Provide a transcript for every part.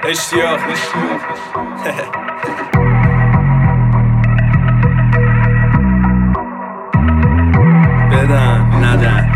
اشتیاق بدن ندن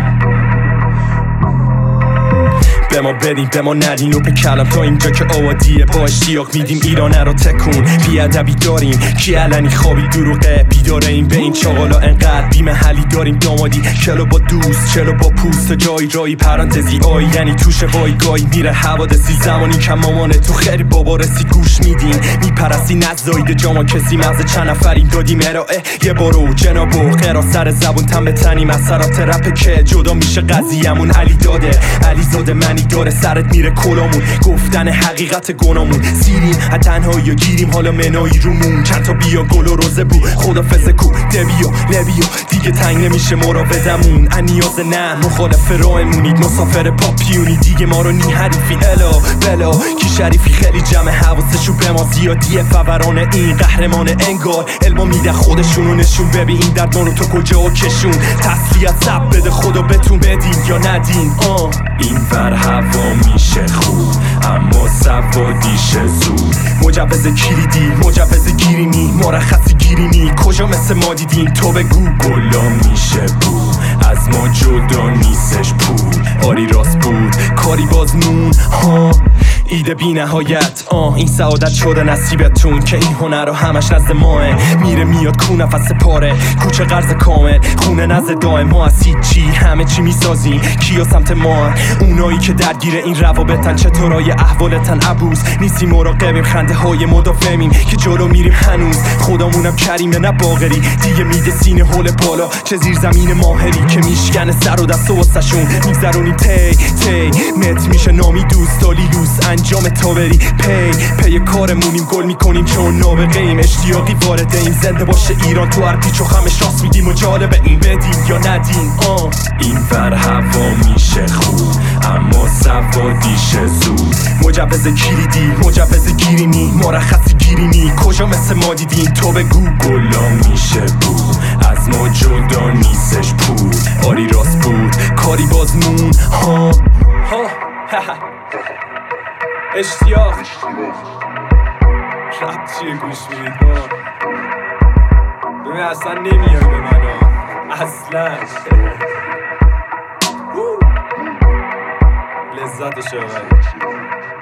به ما بدین به ما ندین و به کلم تا اینجا که آوادیه با اشتیاق میدیم ایرانه رو تکون بیادبی داریم کی علنی خوابی دروغه بیداره این به این چاقالا انقدر بی محلی داریم دامادی چلو با دوست چلو با پوست جایی رایی پرانتزی آی یعنی توش وایگایی میره حوادثی زمانی که مامانه تو خیلی بابا رسی گوش میدین میپرستی نزدایید جاما کسی مغز چند نفریم دادیم ارائه یه برو جناب و خیرا سر زبون تن بتنیم اثرات رپ که جدا میشه قضیه‌مون علی داده علی زاده منی داره سرت میره کلامون گفتن حقیقت گنامون سیریم از تنهایی و گیریم حالا منایی رومون چند تا بیا گل و روزه بو خدافظ کو دبیا لبیا دیگه تنگ نمیشه مراودمون انیاز نه مخالف راهمونید مسافر پاپیونی دیگه ما رو نی حریفی الا بلا کی شریفی خیلی جمع حواسشو به ما زیادیه فوران این قهرمان انگار علما میده خودشونو نشون ببین این درد ما رو تو کجا کشون تسلیت سب بده خدا بتون بدین یا ندین این ور هوا میشه خوب اما سوادیشه زود مجوز کلیدی مجوز گیرینی مرخصی گیرینی کجا مثل ما دیدیم تو بگو گلا میشه بود از ما جدا نیستش پول آری راست بود کاری باز نون ایده بی نهایت این سعادت شده نصیبتون که این هنر رو همش نزد ماه میره میاد کو نفس پاره کوچه قرض کامل خونه نزد دائم ما از چی همه چی میسازیم کیا سمت ما اونایی که درگیر این روابطن چطورای احوالتن عبوس نیستی مراقبیم خنده های مدافعیم که جلو میریم هنوز خدامونم کریمه نه باغری دیگه میده سینه هول بالا چه زیر زمین ماهری که میشکنه سر و دست و واسشون میگذرونیم تی مت میشه نامی دوستالی لوس انجام تا بری پی کارمونیم گل میکنیم چون نابغه‌ایم اشتیاقی وارده این زنده باشه ایران تو هر پیچ و خمش راست میدیم و جالبه این بدین یا ندین این ور هوا میشه خوب اما سوادیشه زود مجوز کلیدی مجوز گیرینی مرخصی گیرینی کجا مثل ما دیدین تو بگو گلا میشه بود از ما جدا نیستش پول آری راست بود کاری باز نون اشتیاق رب چیه گوش میدید ببین اصلا نمیاد به منو اصلا لذتشو ببین